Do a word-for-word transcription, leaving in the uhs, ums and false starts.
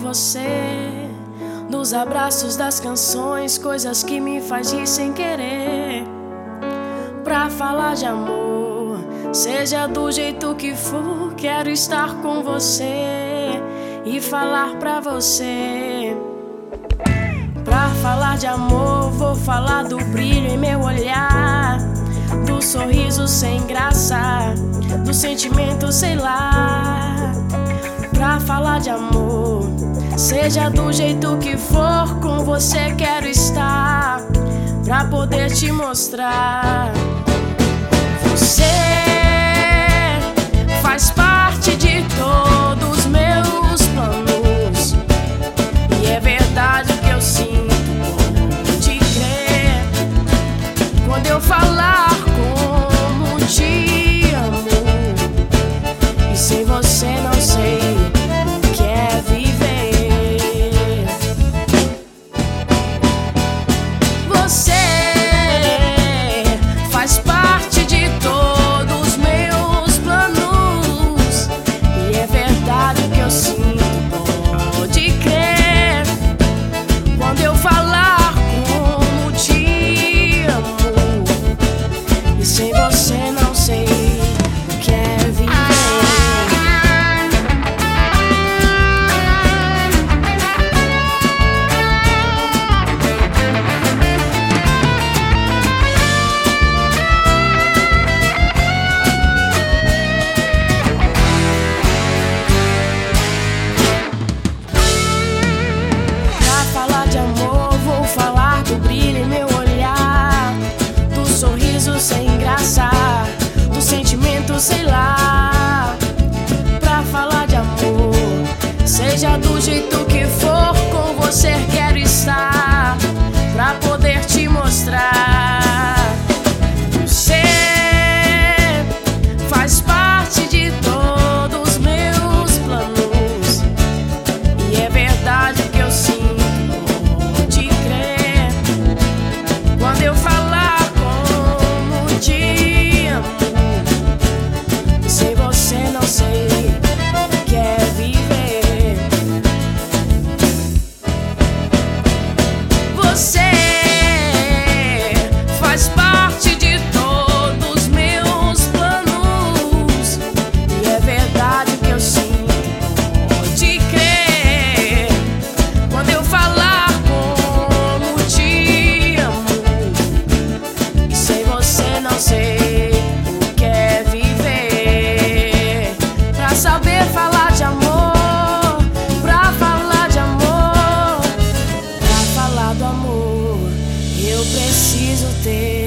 você, nos abraços das canções, coisas que me faz rir sem querer. Pra falar de amor, seja do jeito que for, quero estar com você e falar pra você. Pra falar de amor, vou falar do brilho em meu olhar, do sorriso sem graça, do sentimento sei lá. Pra falar de amor, seja do jeito que for, com você quero estar, pra poder te mostrar. Você faz parte de todos os meus planos, e é verdade o que eu sinto, pode crer. Quando eu falar como te amo, e sem você não sei o que é viver. Você faz parte de todos os meus planos, e é verdade o que eu sinto, pode crer. Quando eu falar como te amo, e sem você não sei o que é viver. Pra falar de amor, vou falar do brilho em meu olhar, do sorriso sem graça, do sentimento sei lá. Pra falar de amor, seja do jeito que for, com você quero estar, pra poder te mostrar. Você faz parte de todos os meus planos, e é verdade o que eu sinto, pode crer. Quando eu falar como te amo, sem você não sei o que é viver. Você faz parte de todos os meus planos, e é verdade o que eu sinto, pode crer. Quando eu falar como te amo, e sem você não sei o que é viver. Pra saber falar de amor, pra falar de amor, pra falar do amor, eu preciso ter